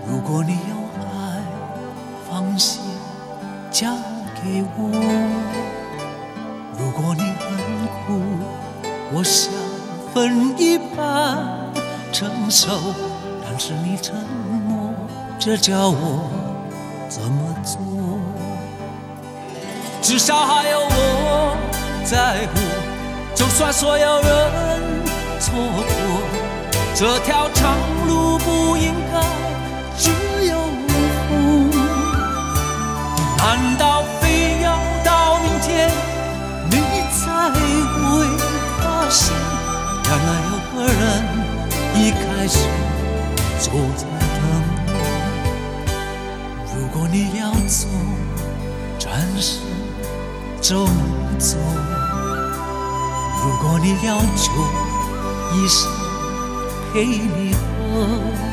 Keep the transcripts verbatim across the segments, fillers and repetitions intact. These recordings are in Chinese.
如果你有爱，放心交给我。如果你很苦，我想分一半承受。但是你沉默，这叫我怎么做？至少还有我在乎，就算所有人错过，这条长路不应该只有风。难道非要到明天你才会发现，原来有个人一开始就在等我？如果你要走，暂时就走；如果你要酒，一生陪你喝；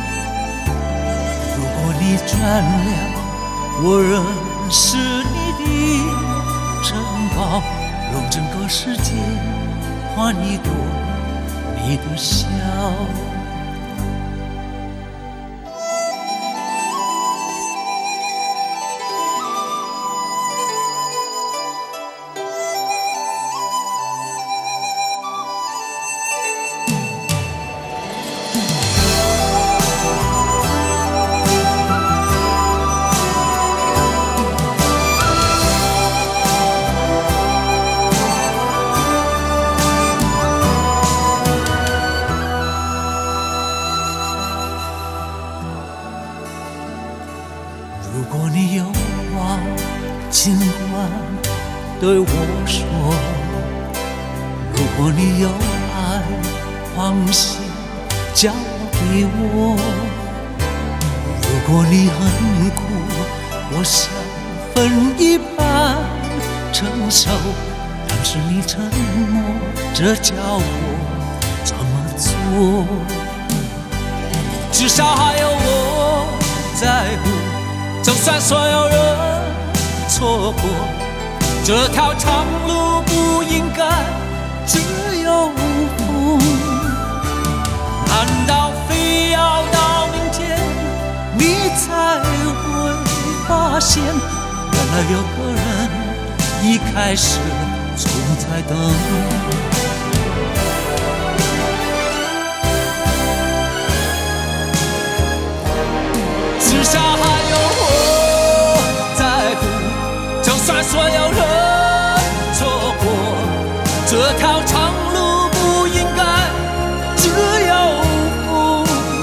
如果你转了，我仍是你的珍宝，用整个世界换一朵你的笑。如果你有话，尽管对我说；如果你有爱，放心交给我。如果你很苦，我想分一半承受。但是你沉默，这叫我怎么做？至少还有我在乎。就算所有人错过，这条长路不应该只有风。难道非要到明天你才会发现，原来有个人一开始就在等？至少还有我在乎，就算所有人错过，这条长路不应该只有风。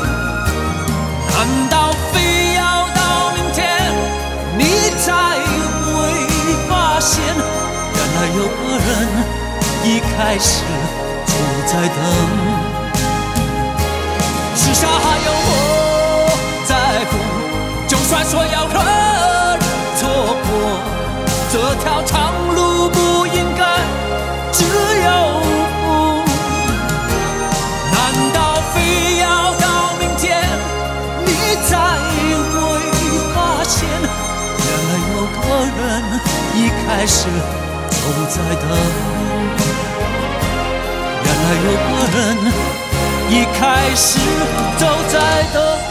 难道非要到明天你才会发现，原来有个人一开始就在等？至少还有我在乎，就算所有人错过，这条长路不应该只有风。难道非要到明天你才会发现，原来有个人一开始就在等？原来有个人一开始就在等。